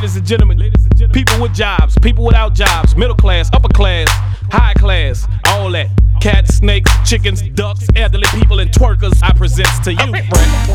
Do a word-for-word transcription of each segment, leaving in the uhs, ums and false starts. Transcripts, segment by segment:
Ladies and gentlemen, ladies and gentlemen, people with jobs, people without jobs, middle class, upper class, high class, all that. Cats, snakes, chickens, ducks, elderly people, and twerkers. I present to you. Man.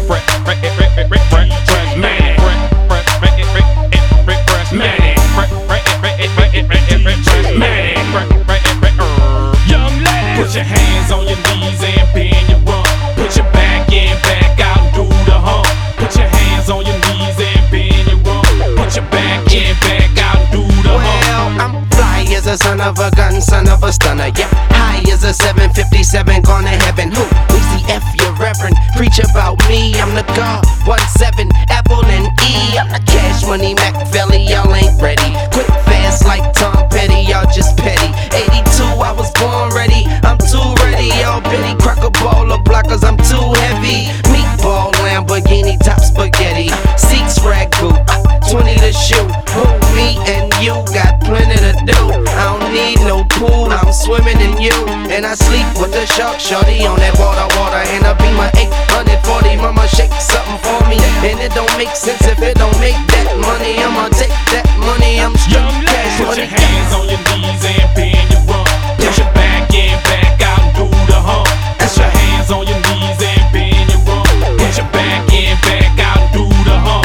Young ladies, put your hands on your knees and bend your rump. Put your back in, back out, and do the hump. Put your hands on your knees and bend your rump. Put your back in, back out, and do the hump. Well, I'm fly as a son of a gun, son of a stunner. Yeah, high as a seven fifty-seven, gone to heaven. Who? Weezy F, your reverend. Preach about me. I'm the God. One seven, Apple and E. I'm the Cash Money Machiavelli. Y'all ain't ready. Quick, fast like Tom Petty. Y'all just petty. eighty-two, I was born ready. I'm too ready. Y'all Benny Crocker baller blockers. I'm too heavy. Meatball Lamborghini top spaghetti. Seats rag boot. twenty to shoot. Who, me and you got plenty to do. I don't need no pool. I'm swimming in you. And I sleep with the shark shorty on that water, water. And I be my eight forty. Mama shake something for me. And it don't make sense if it don't make that money. I'ma take that money. I'm straight cash money. Put your hands on your knees and bend your rump. Put your back in, back out, and do the hump. Put your hands on your knees and bend your rump. Put your back in, back out, and do the hump.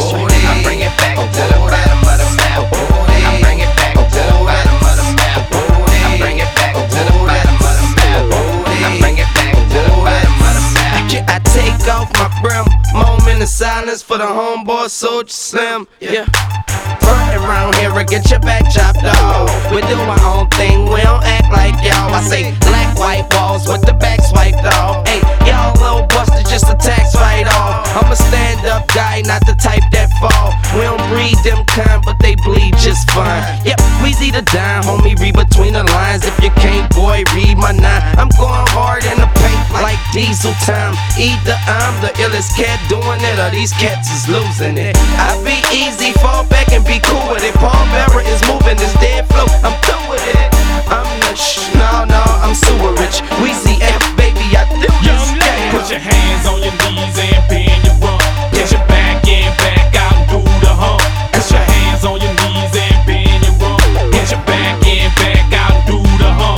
I bring it back to the bottom of the map. I bring it back to the bottom of the map. I bring it back to the bottom of the map. I bring it back to the bottom of the map. I take off my brim, moment of silence for the homeboy Soldier Slim. Yeah. Front around here and get your back chopped off. We do our own thing, we don't act like y'all. I say black, white walls with the back swiped off. Hey, y'all little busted, just a tax fight off. I'm a stand-up guy, not the type that fall. We don't breed them kind, but they bleed just fine. Yep, Weezy the dime, homie, read between the lines. If you can't, boy, read my nine. I'm going hard in the paint like diesel time. Either I'm the illest cat doing it, or these cats is losing it. I be easy, fall back and be cool with it. Paul Bearer is moving this dead flow, I'm through with it. I'm the shh, no, no, I'm sewer rich. Weezy F, baby, I do this game. Put your hands on your knees and bend your rump. Put your back in, back out, and do the hump. Put your hands on your knees and bend your rump. Put your back in, back out, and do the hump.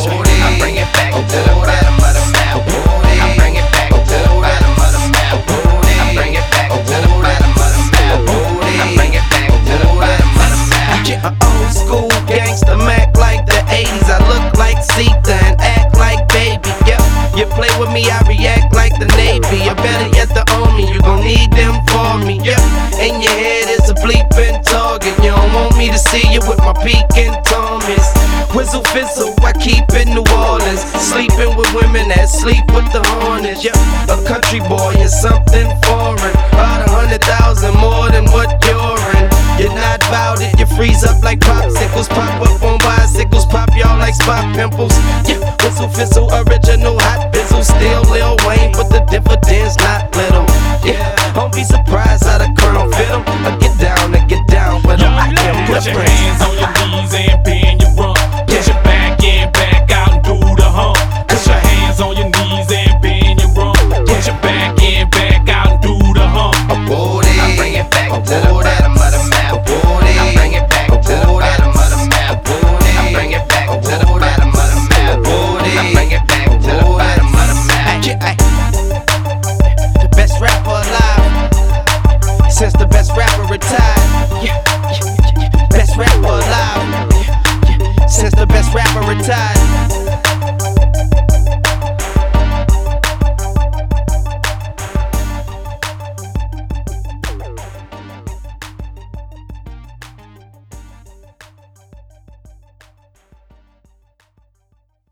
I bring it back to the bottom of the map. I bring it back to the bottom of the map. I bring it back to the bottom of the map. I bring it back to the bottom of the map. Yeah, an old school gangster Mac like the eighties. I look like Sita and act like baby. Yep, you play with me, I react like the Navy. You better yet to own me, you gon' need them for me. Yep, in your head is a bleeping target. You don't want me to see you with my peeking Thomas. Whizzle fizzle, I keep in New Orleans. Sleeping with women that sleep with the Hornets. Yep, a country boy is something foreign. About a hundred thousand more than what you're in. You're not bout it, you freeze up like popsicles. Pop up on bicycles, pop y'all like spot pimples. Yeah, whistle fizzle, original hot bizzle. Still Lil Wayne, but the dividends not little. Yeah, don't be surprised how the crown fit 'em. I get down, I get down with 'em. I can put your hands on your knees and bend your rump. Put your back in, back out, and do the hump. Put your hands on your knees and bend your rump. Put your back in, back out, and do the hump. I bring it back to the bottom of the map. I bring it back to the bottom of the map. I bring it back to the bottom of the map. I bring it back to the bottom of the map. The best rapper alive since the best rapper retired. Yeah, best rapper alive since the best rapper retired.